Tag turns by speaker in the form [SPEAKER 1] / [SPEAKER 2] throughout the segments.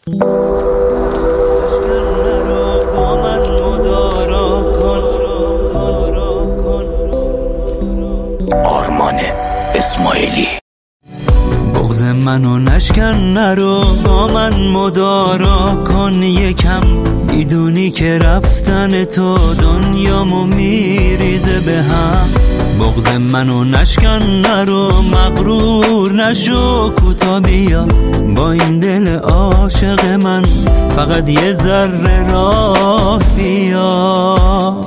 [SPEAKER 1] آرمان اسماعیلی.
[SPEAKER 2] بغض منو نشکن نرو با من مدارا کن یکم، میدونی که رفتن تو دنیامو میریزه به هم. بغض منو نشکن نرو مغرور نشو کوتا بیا، با این دل عاشق من فقط یه ذره راه بیا.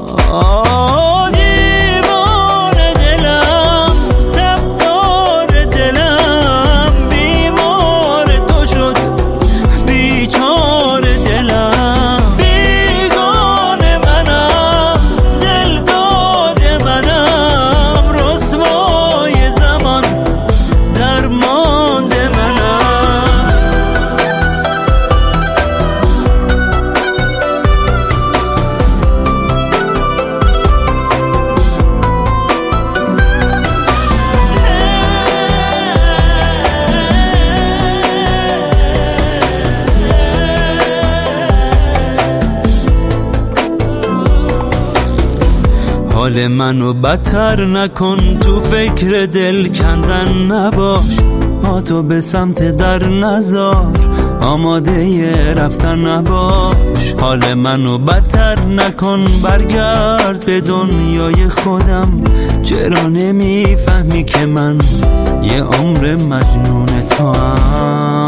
[SPEAKER 2] حال منو بدتر نکن، تو فکر دل کندن نباش، پاتو به سمت در نزار، آماده ی رفتن نباش. حال منو بدتر نکن، برگرد به دنیای خودم، چرا نمیفهمی که من یه عمر مجنون تو هم.